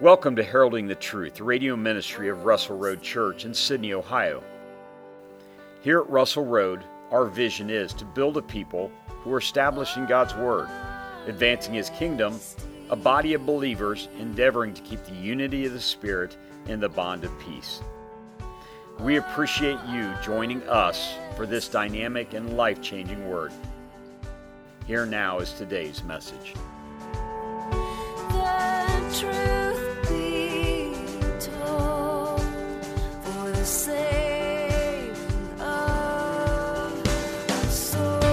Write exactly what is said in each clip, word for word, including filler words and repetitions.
Welcome to Heralding the Truth, the radio ministry of Russell Road Church in Sydney, Ohio. Here at Russell Road, our vision is to build a people who are establishing God's Word, advancing His kingdom, a body of believers endeavoring to keep the unity of the Spirit in the bond of peace. We appreciate you joining us for this dynamic and life-changing Word. Here now is today's message. The truth be told, for the saving of souls.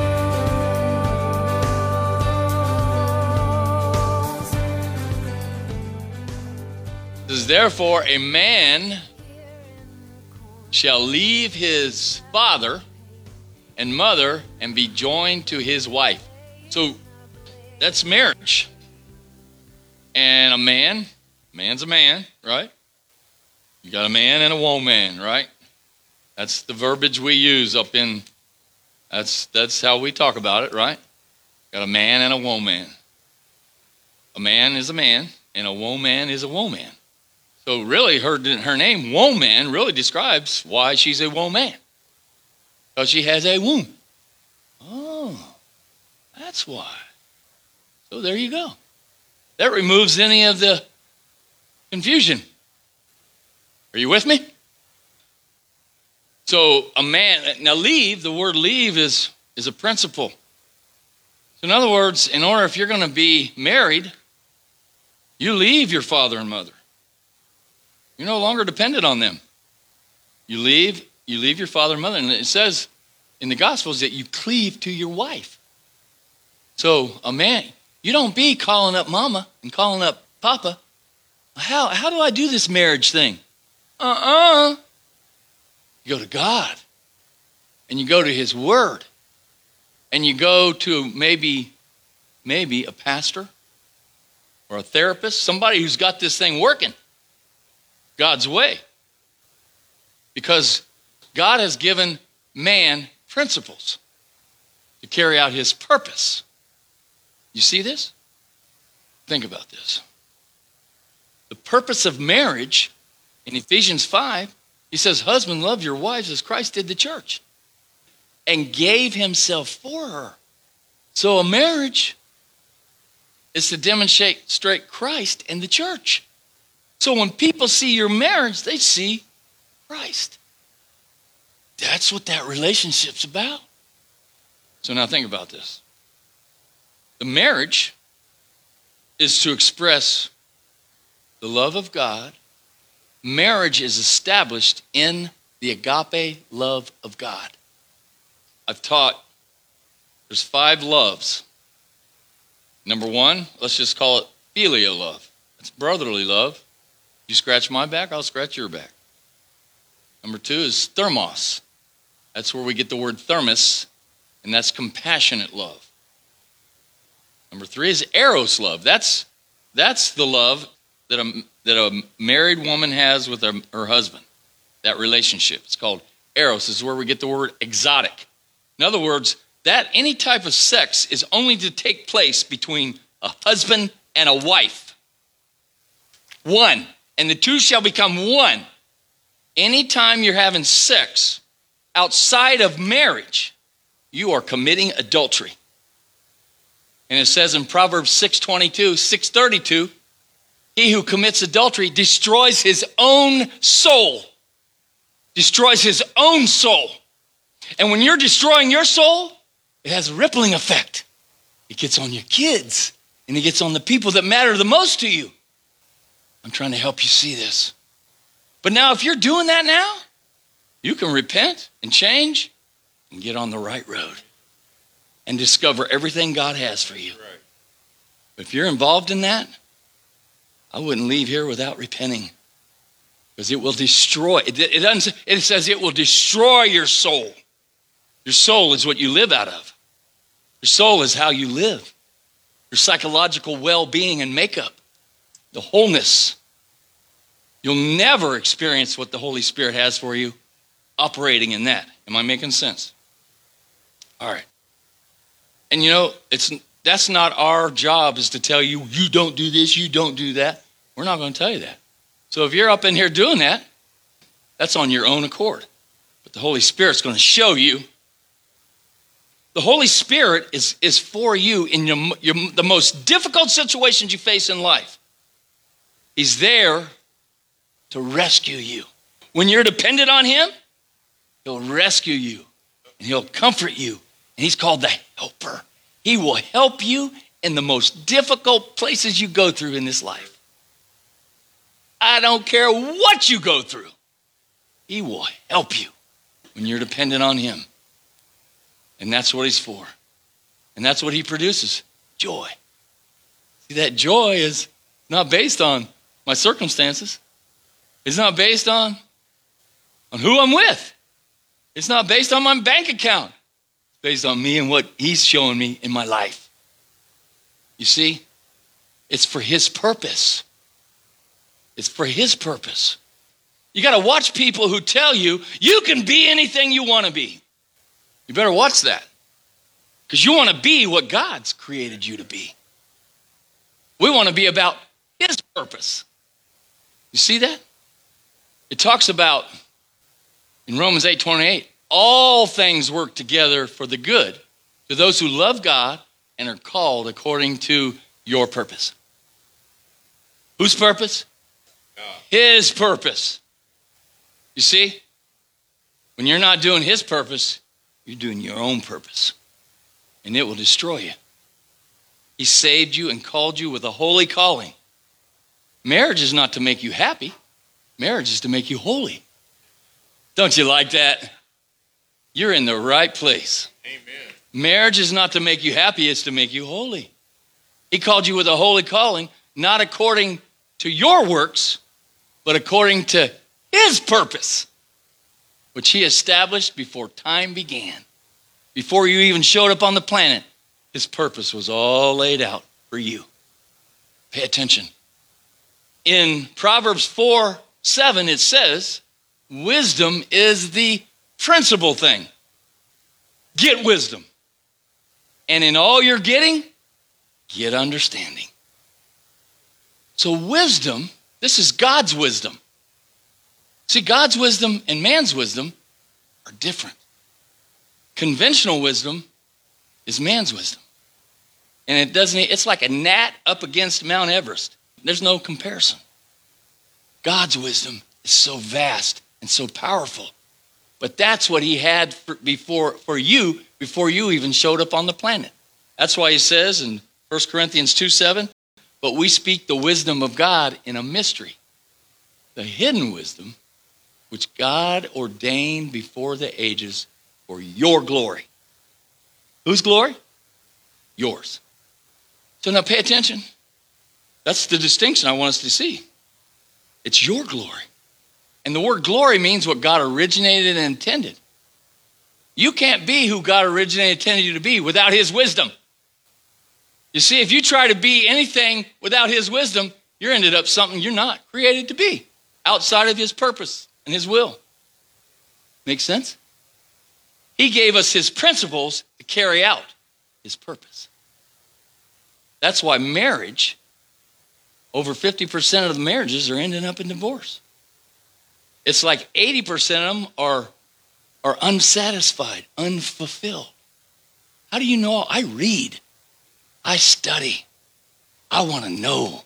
It says, therefore, a man shall leave his father and mother and be joined to his wife. So that's marriage. And a man, man's a man, right? You got a man and a woman, right? That's the verbiage we use up in, that's that's how we talk about it, right? Got a man and a woman. A man is a man, and a woman is a woman. So really, her her name, woman, really describes why she's a woman. Because she has a womb. Oh, that's why. So there you go. That removes any of the confusion. Are you with me? So a man, now leave, the word leave is, is a principle. So in other words, in order, if you're going to be married, you leave your father and mother. You're no longer dependent on them. You leave, you leave your father and mother. And it says in the Gospels that you cleave to your wife. So a man, you don't be calling up mama and calling up papa. How, how do I do this marriage thing? Uh-uh. You go to God. And you go to His Word. And you go to maybe, maybe a pastor or a therapist, somebody who's got this thing working God's way. Because God has given man principles to carry out His purpose. You see this? Think about this. The purpose of marriage in Ephesians five, he says, husband, love your wives as Christ did the church and gave himself for her. So a marriage is to demonstrate straight Christ in the church. So when people see your marriage, they see Christ. That's what that relationship's about. So now think about this. The marriage is to express the love of God. Marriage is established in the agape love of God. I've taught there's five loves. Number one, let's just call it filial love. It's brotherly love. You scratch my back, I'll scratch your back. Number two is thermos. That's where we get the word thermos, and that's compassionate love. Number three is eros love. That's that's the love that a that a married woman has with her, her husband. That relationship. It's called eros. This is where we get the word exotic. In other words, that any type of sex is only to take place between a husband and a wife. One. And the two shall become one. Anytime you're having sex outside of marriage, you are committing adultery. And it says in Proverbs six twenty-two, six thirty-two, he who commits adultery destroys his own soul. Destroys his own soul. And when you're destroying your soul, it has a rippling effect. It gets on your kids, and it gets on the people that matter the most to you. I'm trying to help you see this. But now if you're doing that now, you can repent and change and get on the right road and discover everything God has for you. Right. But if you're involved in that, I wouldn't leave here without repenting, because it will destroy. It, it, doesn't, it says it will destroy your soul. Your soul is what you live out of. Your soul is how you live. Your psychological well-being and makeup. The wholeness. You'll never experience what the Holy Spirit has for you operating in that. Am I making sense? All right. And you know, it's that's not our job, is to tell you, you don't do this, you don't do that. We're not going to tell you that. So if you're up in here doing that, that's on your own accord. But the Holy Spirit's going to show you. The Holy Spirit is, is for you in your, your, the most difficult situations you face in life. He's there to rescue you. When you're dependent on him, he'll rescue you and he'll comfort you. And he's called the helper. He will help you in the most difficult places you go through in this life. I don't care what you go through. He will help you when you're dependent on him. And that's what he's for. And that's what he produces, joy. See, that joy is not based on my circumstances. It's not based on, on who I'm with. It's not based on my bank account. It's based on me and what he's showing me in my life. You see, it's for his purpose. It's for his purpose. You got to watch people who tell you, you can be anything you want to be. You better watch that. Because you want to be what God's created you to be. We want to be about his purpose. You see that? It talks about, in Romans eight twenty-eight, all things work together for the good to those who love God and are called according to your purpose. Whose purpose? His purpose. You see, when you're not doing his purpose, you're doing your own purpose, and it will destroy you. He saved you and called you with a holy calling. Marriage is not to make you happy. Marriage is to make you holy. Don't you like that? You're in the right place. Amen. Marriage is not to make you happy, it's to make you holy. He called you with a holy calling, not according to your works, but according to his purpose, which he established before time began. Before you even showed up on the planet, his purpose was all laid out for you. Pay attention. In Proverbs four seven, it says, wisdom is the principal thing. Get wisdom. And in all you're getting, get understanding. So wisdom, this is God's wisdom. See, God's wisdom and man's wisdom are different. Conventional wisdom is man's wisdom. And it doesn't, it's like a gnat up against Mount Everest. There's no comparison. God's wisdom is so vast and so powerful. But that's what he had for, before, for you before you even showed up on the planet. That's why he says in First Corinthians two seven, but we speak the wisdom of God in a mystery, the hidden wisdom which God ordained before the ages for your glory. Whose glory? Yours. So now pay attention. That's the distinction I want us to see. It's your glory. And the word glory means what God originated and intended. You can't be who God originated and intended you to be without his wisdom. You see, if you try to be anything without his wisdom, you're ended up something you're not created to be, outside of his purpose and his will. Make sense? He gave us his principles to carry out his purpose. That's why marriage, over fifty percent of the marriages are ending up in divorce. It's like eighty percent of them are, are unsatisfied, unfulfilled. How do you know? I read. I study. I want to know.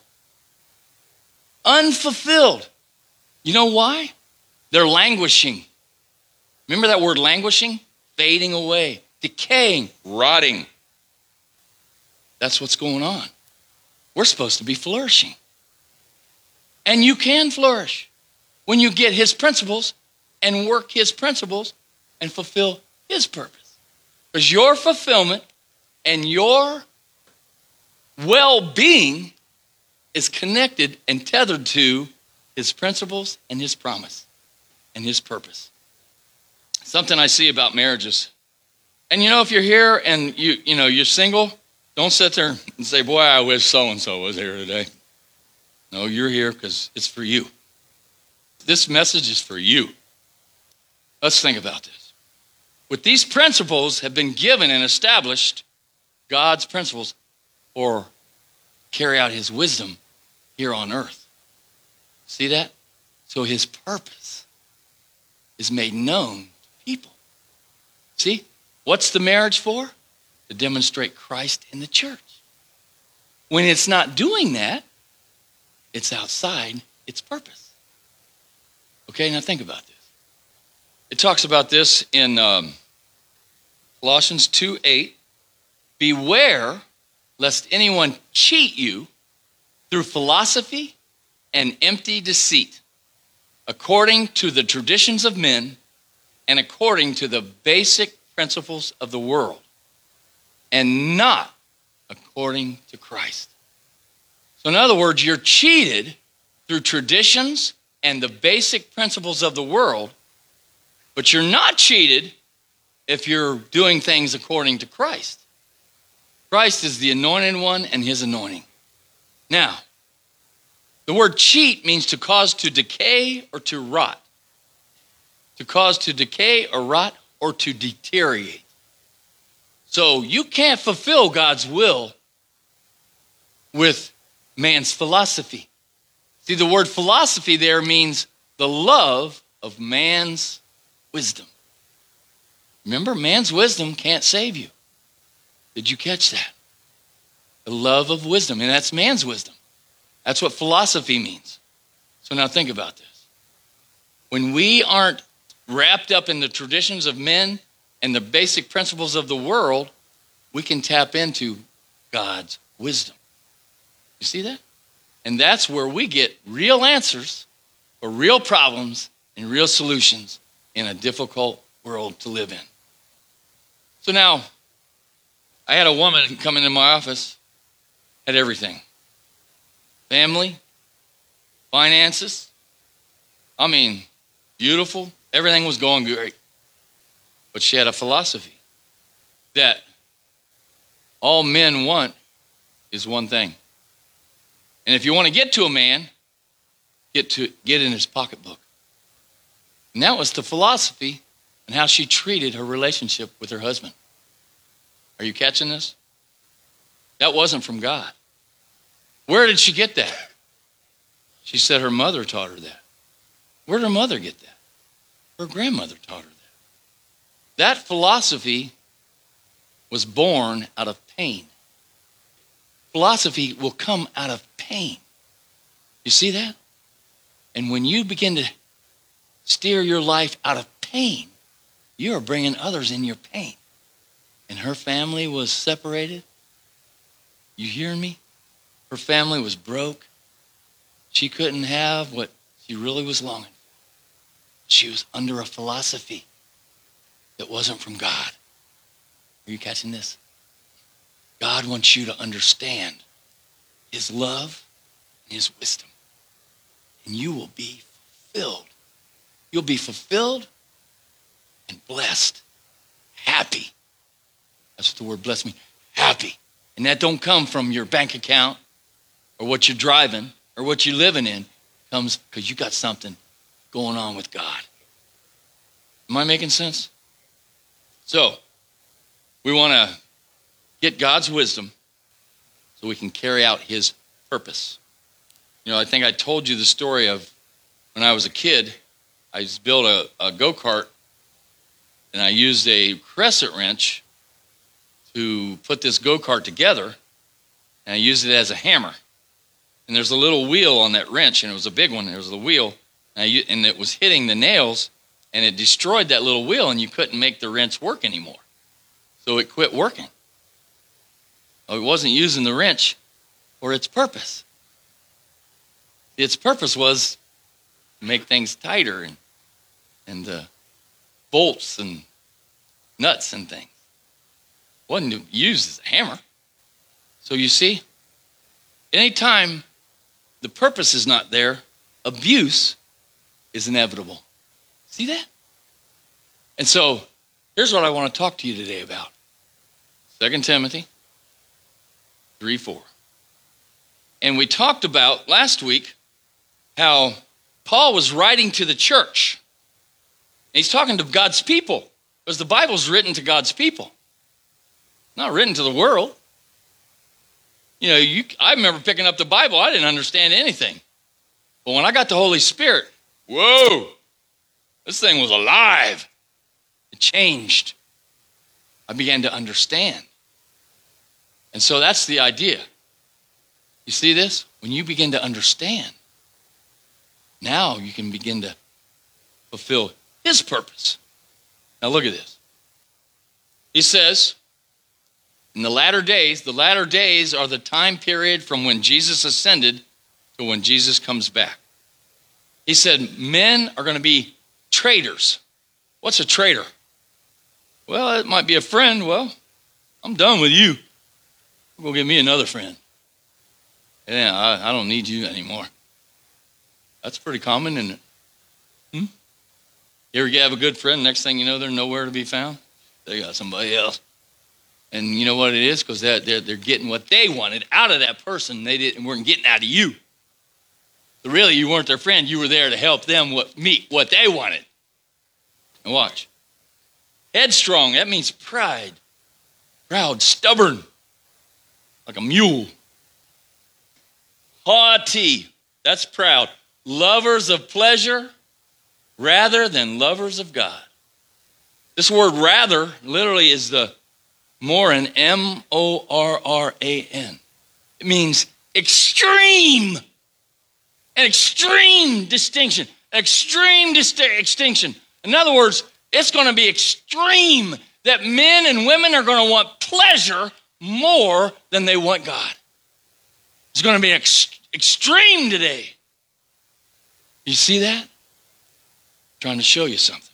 Unfulfilled. You know why? They're languishing. Remember that word languishing? Fading away, decaying, rotting. That's what's going on. We're supposed to be flourishing. And you can flourish when you get his principles and work his principles and fulfill his purpose. Because your fulfillment and your well-being is connected and tethered to his principles and his promise and his purpose. Something I see about marriages. And you know, if you're here and you, you know, you're single, don't sit there and say, boy, I wish so-and-so was here today. No, you're here because it's for you. This message is for you. Let's think about this. With these principles have been given and established, God's principles, or carry out his wisdom here on earth. See that? So his purpose is made known to people. See? What's the marriage for? To demonstrate Christ in the church. When it's not doing that, it's outside its purpose. Okay, now think about this. It talks about this in um, Colossians two eight. Beware lest anyone cheat you through philosophy and empty deceit, according to the traditions of men and according to the basic principles of the world, and not according to Christ. So in other words, you're cheated through traditions and the basic principles of the world, but you're not cheated if you're doing things according to Christ. Christ is the anointed one and his anointing. Now, the word cheat means to cause to decay or to rot. To cause to decay or rot or to deteriorate. So you can't fulfill God's will with man's philosophy. See, the word philosophy there means the love of man's wisdom. Remember, man's wisdom can't save you. Did you catch that? The love of wisdom, and that's man's wisdom. That's what philosophy means. So now think about this. When we aren't wrapped up in the traditions of men and the basic principles of the world, we can tap into God's wisdom. You see that? And that's where we get real answers for real problems and real solutions in a difficult world to live in. So now, I had a woman come into my office, had everything. Family, finances, I mean, beautiful. Everything was going great. But she had a philosophy that all men want is one thing. And if you want to get to a man, get to get in his pocketbook. And that was the philosophy and how she treated her relationship with her husband. Are you catching this? That wasn't from God. Where did she get that? She said her mother taught her that. Where did her mother get that? Her grandmother taught her that. That philosophy was born out of pain. Philosophy will come out of pain. You see that? And when you begin to steer your life out of pain, you are bringing others in your pain. And her family was separated. You hearing me? Her family was broke. She couldn't have what she really was longing for. She was under a philosophy that wasn't from God. Are you catching this? God wants you to understand his love and his wisdom. And you will be fulfilled. You'll be fulfilled and blessed. Happy. That's what the word blessed means. Happy. And that don't come from your bank account or what you're driving or what you're living in. It comes because you got something going on with God. Am I making sense? So, we want to get God's wisdom so we can carry out his purpose. You know, I think I told you the story of when I was a kid, I just built a, a go-kart and I used a crescent wrench to put this go-kart together, and I used it as a hammer. And there's a little wheel on that wrench, and it was a big one. There was a wheel, and, I, and it was hitting the nails, and it destroyed that little wheel, and you couldn't make the wrench work anymore. So it quit working. It wasn't using the wrench for its purpose. Its purpose was to make things tighter and, and uh, bolts and nuts and things. It wasn't used as a hammer. So you see, anytime the purpose is not there, abuse is inevitable. See that? And so here's what I want to talk to you today about. Second Timothy three four. And we talked about last week how Paul was writing to the church. And he's talking to God's people because the Bible's written to God's people, not written to the world. You know, you, I remember picking up the Bible. I didn't understand anything. But when I got the Holy Spirit, whoa, this thing was alive. It changed. I began to understand. And so that's the idea. You see this? When you begin to understand, now you can begin to fulfill his purpose. Now look at this. He says, in the latter days, the latter days are the time period from when Jesus ascended to when Jesus comes back. He said, men are going to be traitors. What's a traitor? Well, it might be a friend. Well, I'm done with you. Go get me another friend. Yeah, I, I don't need you anymore. That's pretty common, isn't it? Hmm? You ever have a good friend, next thing you know, they're nowhere to be found? They got somebody else. And you know what it is? Because they're, they're, they're getting what they wanted out of that person. They didn't weren't getting out of you. So really, you weren't their friend. You were there to help them what, meet what they wanted. And watch. Headstrong, that means pride. Proud, stubborn, like a mule. Haughty, that's proud. Lovers of pleasure rather than lovers of God. This word rather literally is the Moran, M O R R A N. It means extreme. An extreme distinction. Extreme dist- extinction. In other words, it's going to be extreme that men and women are going to want pleasure more than they want God. It's going to be ex- extreme today. You see that? I'm trying to show you something.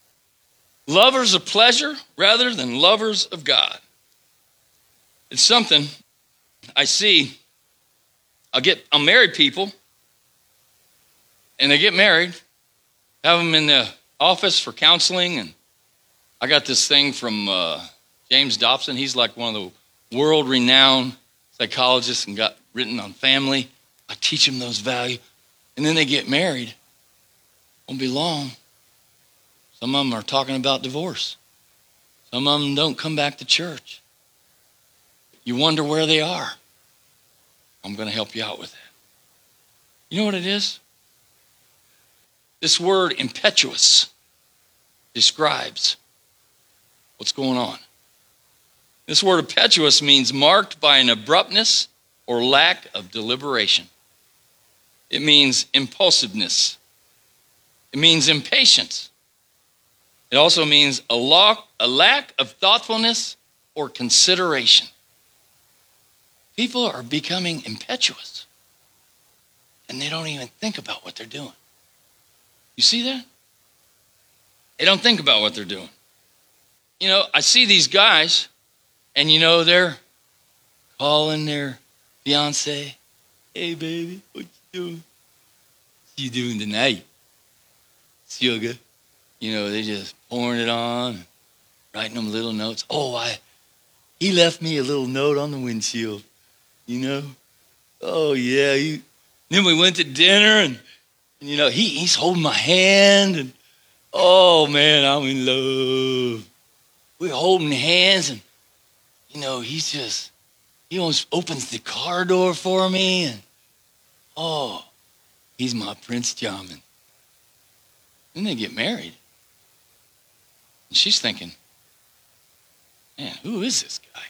Lovers of pleasure rather than lovers of God. It's something I see. I'll get, I'll marry people, and they get married, have them in the office for counseling, and I got this thing from uh, James Dobson. He's like one of the world-renowned psychologists and got written on family. I teach them those values, and then they get married. Won't be long. Some of them are talking about divorce. Some of them don't come back to church. You wonder where they are. I'm going to help you out with that. You know what it is? This word impetuous describes what's going on. This word impetuous means marked by an abruptness or lack of deliberation. It means impulsiveness. It means impatience. It also means a, lock, a lack of thoughtfulness or consideration. People are becoming impetuous, and they don't even think about what they're doing. You see that? They don't think about what they're doing. You know, I see these guys, and you know, they're calling their fiance, hey, baby, what you doing? What you doing tonight? Sugar. You know, they just pouring it on, writing them little notes. Oh, I, he left me a little note on the windshield, you know. Oh, yeah. He, then we went to dinner, and, and you know, he, he's holding my hand, and, oh, man, I'm in love. We're holding hands, and, you know, he's just, he almost opens the car door for me, and, oh, he's my Prince Charming. Then they get married. And she's thinking, man, who is this guy?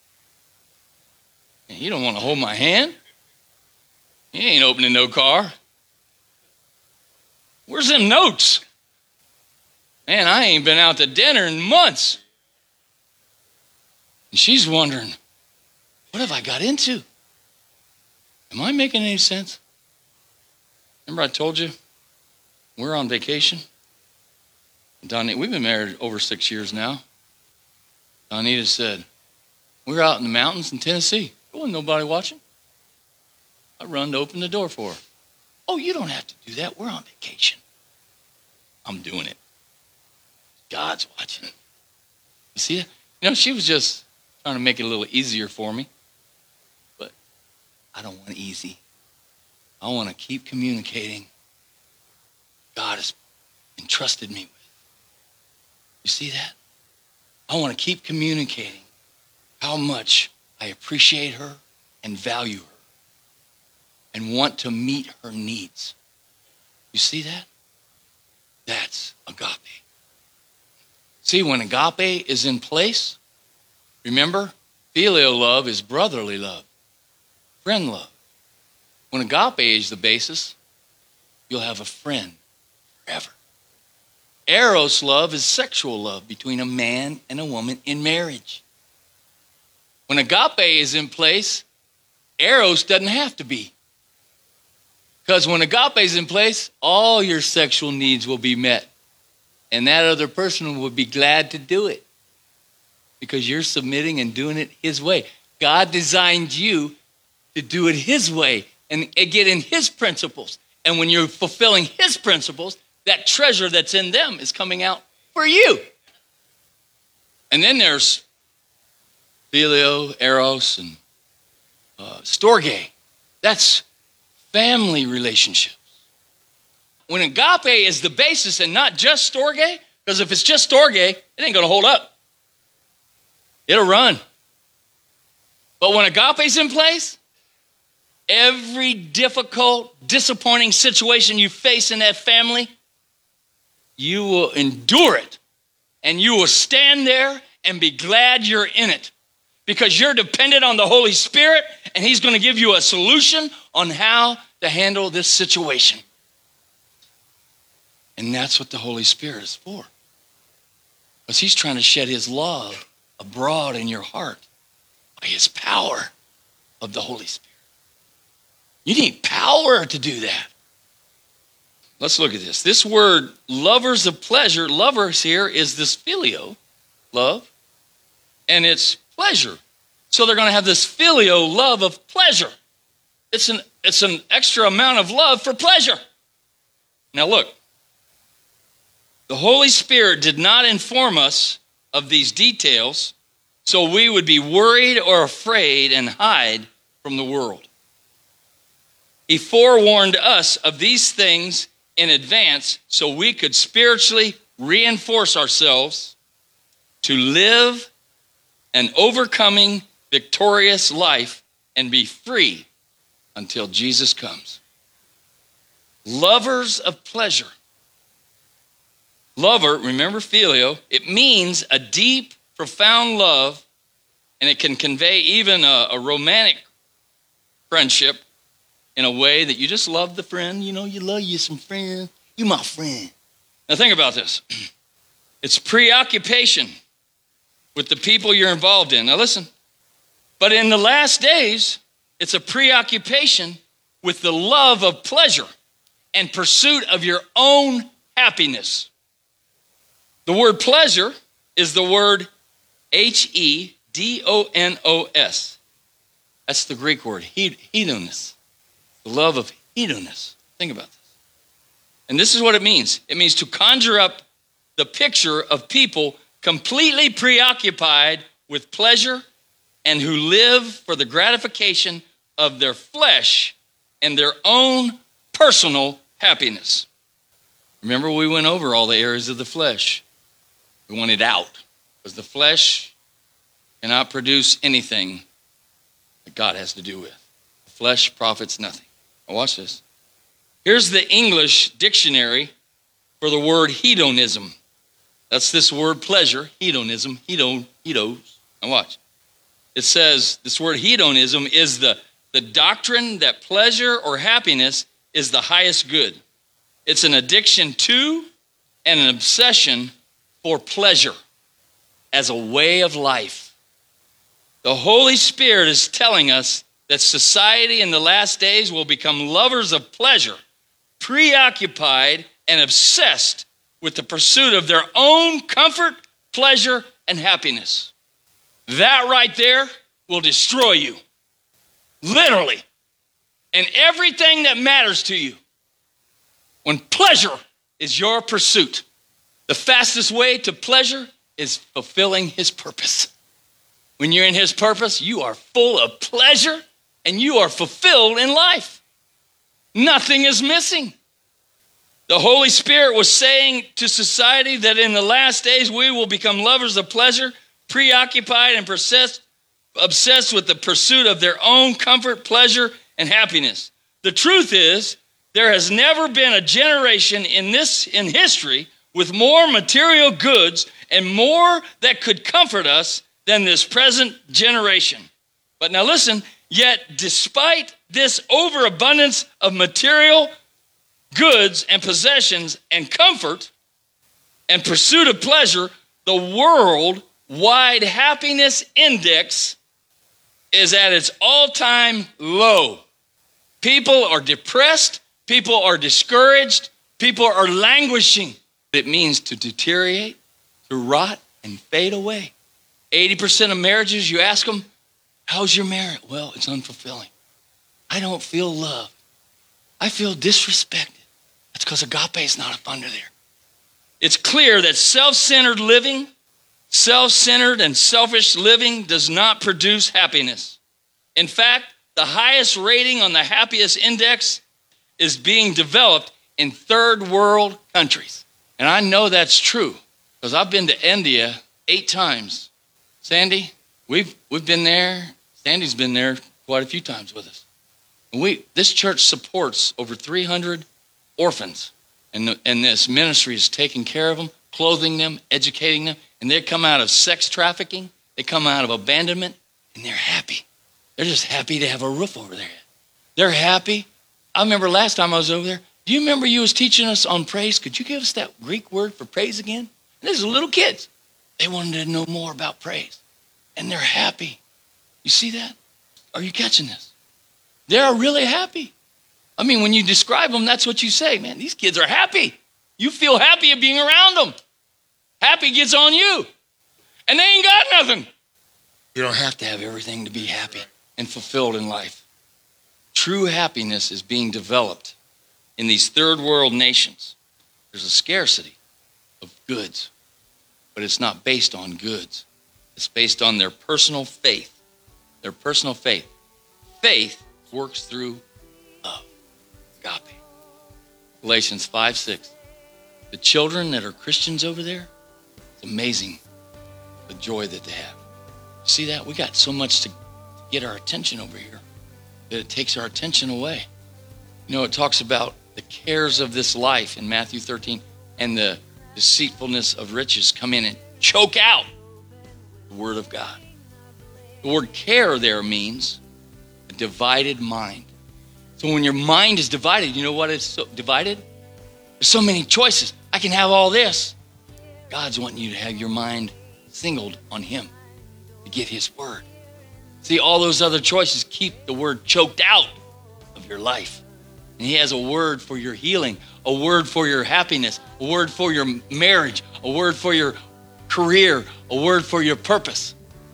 Man, you don't want to hold my hand? He ain't opening no car. Where's them notes? Man, I ain't been out to dinner in months. And she's wondering, what have I got into? Am I making any sense? Remember I told you we're on vacation? Donnie, we've been married over six years now. Donita said, we're out in the mountains in Tennessee. There wasn't nobody watching. I run to open the door for her. Oh, you don't have to do that. We're on vacation. I'm doing it. God's watching. You see that? You know, she was just trying to make it a little easier for me. But I don't want easy. I want to keep communicating. God has entrusted me with. You see that? I want to keep communicating how much I appreciate her and value her and want to meet her needs. You see that? That's agape. See, when agape is in place, remember, filial love is brotherly love, friend love. When agape is the basis, you'll have a friend forever. Eros love is sexual love between a man and a woman in marriage. When agape is in place, eros doesn't have to be. Because when agape is in place, all your sexual needs will be met. And that other person will be glad to do it. Because you're submitting and doing it his way. God designed you to do it his way and get in his principles. And when you're fulfilling his principles, that treasure that's in them is coming out for you. And then there's phileo, eros, and uh, storge. That's family relationships. When agape is the basis and not just storge, because if it's just storge, it ain't going to hold up. It'll run. But when agape's in place, every difficult, disappointing situation you face in that family, you will endure it. And you will stand there and be glad you're in it. Because you're dependent on the Holy Spirit, and he's going to give you a solution on how to handle this situation. And that's what the Holy Spirit is for. Because he's trying to shed his love abroad in your heart by his power of the Holy Spirit. You need power to do that. Let's look at this. This word, lovers of pleasure, lovers here is this filio, love, and it's pleasure. So they're going to have this filio love of pleasure. It's an, it's an extra amount of love for pleasure. Now look, the Holy Spirit did not inform us of these details so we would be worried or afraid and hide from the world. He forewarned us of these things in advance so we could spiritually reinforce ourselves to live an overcoming, victorious life and be free until Jesus comes. Lovers of pleasure. Lover, remember filio, it means a deep, profound love, and it can convey even a, a romantic friendship in a way that you just love the friend. You know, you love you some friend. You my friend. Now think about this. It's preoccupation with the people you're involved in. Now listen. But in the last days, it's a preoccupation with the love of pleasure and pursuit of your own happiness. The word pleasure is the word H E D O N O S. That's the Greek word, hedonos. The love of hedonos. Think about this. And this is what it means. It means to conjure up the picture of people completely preoccupied with pleasure and who live for the gratification of their flesh and their own personal happiness. Remember, we went over all the areas of the flesh. We want it out because the flesh cannot produce anything that God has to do with. The flesh profits nothing. Now watch this. Here's the English dictionary for the word hedonism. That's this word pleasure, hedonism, hedon, hedos. Now watch. It says this word hedonism is the, the doctrine that pleasure or happiness is the highest good. It's an addiction to and an obsession for pleasure as a way of life. The Holy Spirit is telling us that society in the last days will become lovers of pleasure, preoccupied and obsessed with the pursuit of their own comfort, pleasure, and happiness. That right there will destroy you. Literally. And everything that matters to you. When pleasure is your pursuit, the fastest way to pleasure is fulfilling his purpose. When you're in his purpose, you are full of pleasure and you are fulfilled in life. Nothing is missing. The Holy Spirit was saying to society that in the last days we will become lovers of pleasure, preoccupied and obsessed, obsessed with the pursuit of their own comfort, pleasure, and happiness. The truth is, there has never been a generation in this in history with more material goods and more that could comfort us than this present generation. But now listen, yet despite this overabundance of material goods and possessions and comfort and pursuit of pleasure, the worldwide happiness index is at its all-time low. People are depressed. People are discouraged. People are languishing. It means to deteriorate, to rot, and fade away. eighty percent of marriages, you ask them, how's your marriage? Well, it's unfulfilling. I don't feel loved. I feel disrespected. That's because agape is not up under there. It's clear that self-centered living, self-centered and selfish living does not produce happiness. In fact, the highest rating on the happiest index is being developed in third world countries. And I know that's true because I've been to India eight times. Sandy, we've we've been there. Sandy's been there quite a few times with us. And we this church supports over three hundred orphans. And, the, and this ministry is taking care of them, clothing them, educating them. And they come out of sex trafficking. They come out of abandonment. And they're happy. They're just happy to have a roof over their head. They're happy. I remember last time I was over there. Do you remember you was teaching us on praise? Could you give us that Greek word for praise again? And these are little kids. They wanted to know more about praise. And they're happy. You see that? Are you catching this? They're really happy. I mean, when you describe them, that's what you say. Man, these kids are happy. You feel happy of being around them. Happy gets on you. And they ain't got nothing. You don't have to have everything to be happy and fulfilled in life. True happiness is being developed in these third world nations. There's a scarcity of goods, but it's not based on goods. It's based on their personal faith. Their personal faith. Faith works through love. Agape. Galatians five six. The children that are Christians over there, it's amazing the joy that they have. See that? We got so much to get our attention over here that it takes our attention away. You know, it talks about the cares of this life in Matthew thirteen and the deceitfulness of riches come in and choke out the word of God. The word care there means a divided mind. So when your mind is divided, you know what is so divided? There's so many choices. I can have all this. God's wanting you to have your mind singled on him to get his word. See, all those other choices keep the word choked out of your life. And he has a word for your healing, a word for your happiness, a word for your marriage, a word for your career, a word for your purpose.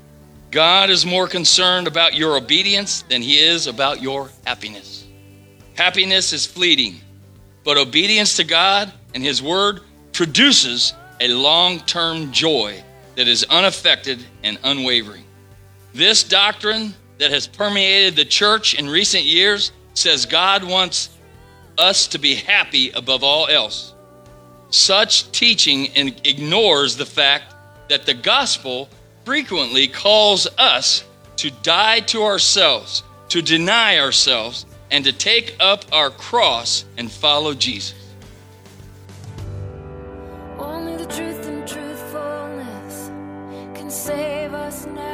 God is more concerned about your obedience than he is about your happiness. Happiness is fleeting, but obedience to God and his word produces a long-term joy that is unaffected and unwavering. This doctrine that has permeated the church in recent years says God wants us to be happy above all else. Such teaching ignores the fact that the gospel frequently calls us to die to ourselves, to deny ourselves, and to take up our cross and follow Jesus. Only the truth and truthfulness can save us now.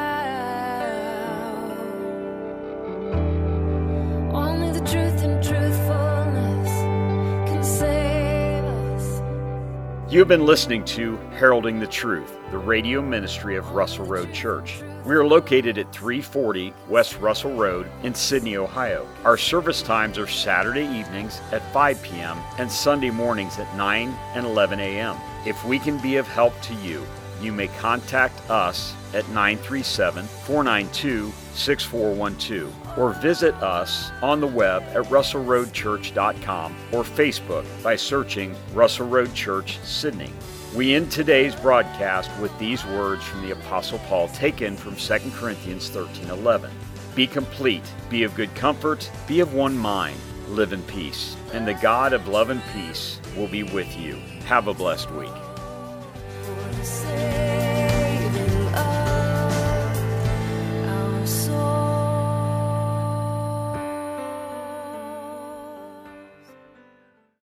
Only the truth and truthfulness can save us. You have been listening to Heralding the Truth, the radio ministry of Russell Road Church. We are located at three forty West Russell Road in Sydney, Ohio. Our service times are Saturday evenings at five p.m. and Sunday mornings at nine and eleven a.m. If we can be of help to you, you may contact us at nine three seven, four nine two, six four one two or visit us on the web at russell road church dot com or Facebook by searching Russell Road Church, Sydney. We end today's broadcast with these words from the Apostle Paul taken from Second Corinthians thirteen eleven. Be complete, be of good comfort, be of one mind, live in peace, and the God of love and peace will be with you. Have a blessed week. For the sake